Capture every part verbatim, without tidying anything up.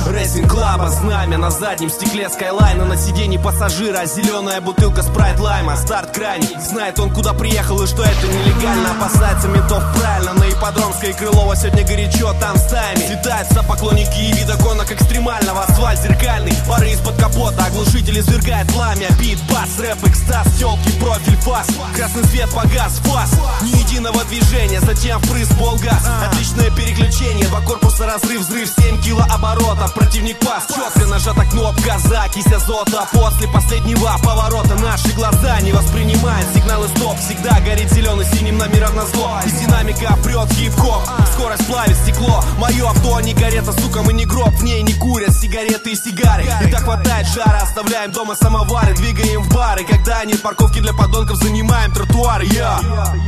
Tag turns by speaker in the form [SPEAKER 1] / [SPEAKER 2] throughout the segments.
[SPEAKER 1] Рейсинг клаба, знамя на заднем стекле скайлайна, на сиденье пассажира зеленая бутылка спрайт лайма. Старт крайний, знает он куда приехал и что это нелегально. Опасается ментов правильно, на Ипподромской и Крылова сегодня горячо, там стаями слетаются поклонники и вида гонок экстремального. Асфальт зеркальный, пары из-под капота, оглушитель извергает пламя. Бит, бас, рэп, экстаз, тёлки, профиль, фас. Красный свет погас, фас, ни единого движения, затем впрыск, полгаз. Отличное переключение, два корпуса, разрыв, взрыв, семь килооборотов. Противник пас, четко нажата кнопка, закись азота. После последнего поворота наши глаза не воспринимают сигналы стоп. Всегда горит зеленый, синим номером на зло. Из динамика прет хип-хоп, скорость плавит стекло. Мое авто не карета, сука, мы не гроб. В ней не курят сигареты и сигары. И так хватает жара, оставляем дома самовары, двигаем в бары. Когда нет парковки для подонков, занимаем тротуары. Я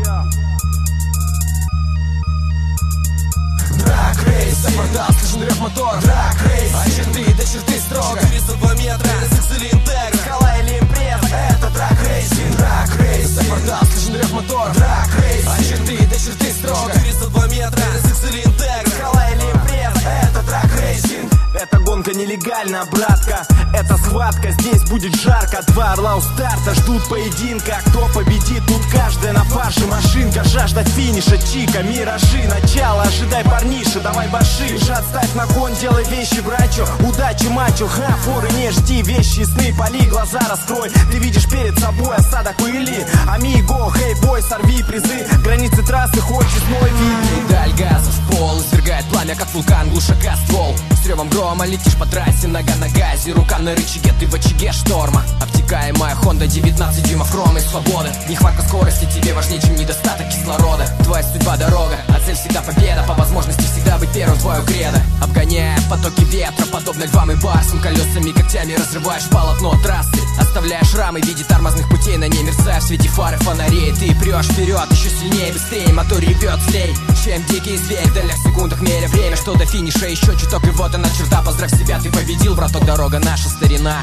[SPEAKER 2] Драг рейс, запортал, слышен рев мотор. Драг рейс, от черты до черты строго.
[SPEAKER 1] четыреста два метра, эн эс икс или Интегра,
[SPEAKER 2] Скала или импреза, это драг рейсинг. Драг рейс, запортал, слышен рев мотор. Драг рейс, от черты до черты строго.
[SPEAKER 1] четыреста два метра, эн эс икс или Интегра,
[SPEAKER 2] Скала или импреза, это драг рейсинг.
[SPEAKER 1] эта гонка нелегальна, братка, это схватка, здесь будет жарко. Два орла у старта ждут поединка, кто победит, тут каждая на фарше машинка. Жажда финиша, чика, миражи, начало, ожидай парниша, давай баши. Жад ставь на кон, делай вещи, брачо, удачи, мачо, ха, форы не жди, вещи, сны, поли, глаза раскрой. Ты видишь перед собой осадок пыли, амиго, хей, бой, сорви призы, границы трассы, хочешь мой вид.
[SPEAKER 2] Педаль газа в пол, извергает пламя, как вулкан, глушака ствол. С ревом грома летишь по трассе, нога на газе, рука на рычаге, ты в очаге шторма. Обтекаемая Honda, девятнадцать дюймов хрома и свободы. Нехватка скорости тебе важнее, чем недостаток кислорода. Твоя судьба дорога, а цель всегда победа. По возможности всегда быть первым, твое кредо. Обгоняя потоки ветра, подобно львам и барсам, колесами, когтями разрываешь полотно трассы. Оставляя шрамы в виде тормозных путей, на ней мерцая в свете фары фонарей. Ты прешь вперед, еще сильнее, быстрее, мотор ревет злей, чем дикий зверь. В долях секундах меря время, что до финиша еще чуток, и вот она черта. Поздравь себя, ты победил, браток, дорога наша, старина.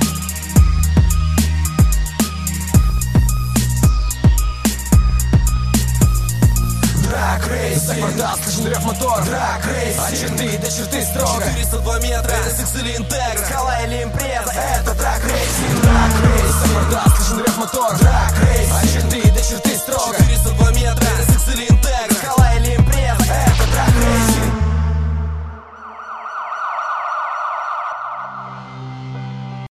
[SPEAKER 2] Драг рейс, за квартал слышен рев мотор. Драг рейс, от черты до черты строго.
[SPEAKER 1] четыреста два метра, эн эс икс или Интегра,
[SPEAKER 2] Скала или импреза, это драг рейс.